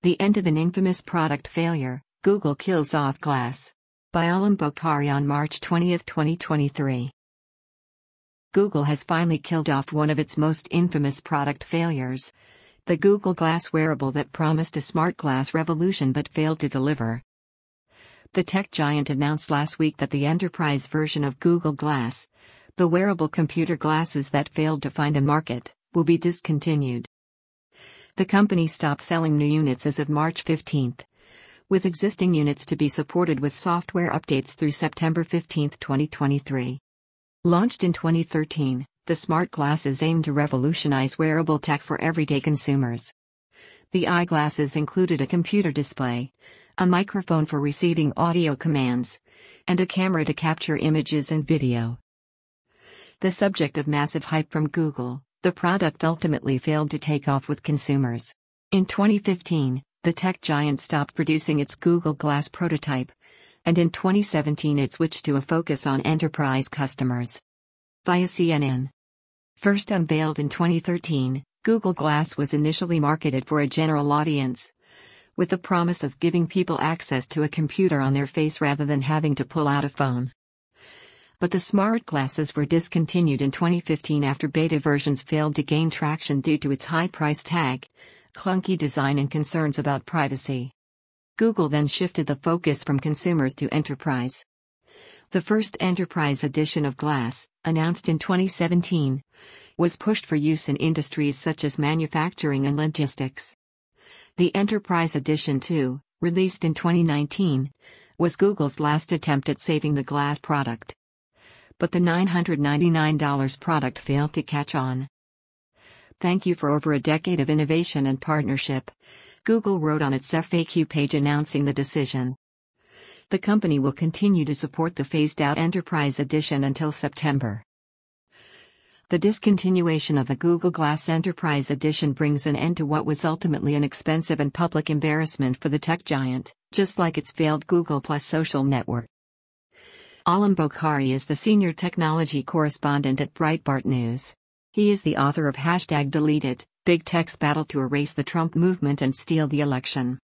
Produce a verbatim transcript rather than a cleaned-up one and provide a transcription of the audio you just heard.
The End of an Infamous Product Failure, Google Kills Off Glass. By Alam Bokhari on March twentieth, twenty twenty-three. Google has finally killed off one of its most infamous product failures. The Google Glass wearable that promised a smart glass revolution but failed to deliver. The tech giant announced last week that the enterprise version of Google Glass, the wearable computer glasses that failed to find a market, will be discontinued. The company stopped selling new units as of March fifteenth, with existing units to be supported with software updates through September fifteenth, twenty twenty-three. Launched in twenty thirteen, the smart glasses aim to revolutionize wearable tech for everyday consumers. The eyeglasses included a computer display, a microphone for receiving audio commands, and a camera to capture images and video. The subject of massive hype from Google, the product ultimately failed to take off with consumers. In twenty fifteen, the tech giant stopped producing its Google Glass prototype, and in twenty seventeen it switched to a focus on enterprise customers. Via C N N. First unveiled in twenty thirteen, Google Glass was initially marketed for a general audience, with the promise of giving people access to a computer on their face rather than having to pull out a phone. But the smart glasses were discontinued in twenty fifteen after beta versions failed to gain traction due to its high price tag, clunky design and concerns about privacy. Google then shifted the focus from consumers to enterprise. The first enterprise edition of Glass, announced in twenty seventeen, was pushed for use in industries such as manufacturing and logistics. The Enterprise Edition two, released in twenty nineteen, was Google's last attempt at saving the Glass product. But the nine hundred ninety-nine dollar product failed to catch on. Thank you for over a decade of innovation and partnership, Google wrote on its F A Q page announcing the decision. The company will continue to support the phased-out Enterprise Edition until September. The discontinuation of the Google Glass Enterprise Edition brings an end to what was ultimately an expensive and public embarrassment for the tech giant, just like its failed Google Plus social network. Alam Bokhari is the senior technology correspondent at Breitbart News. He is the author of Hashtag Deleted, Big Tech's Battle to Erase the Trump Movement and Steal the Election.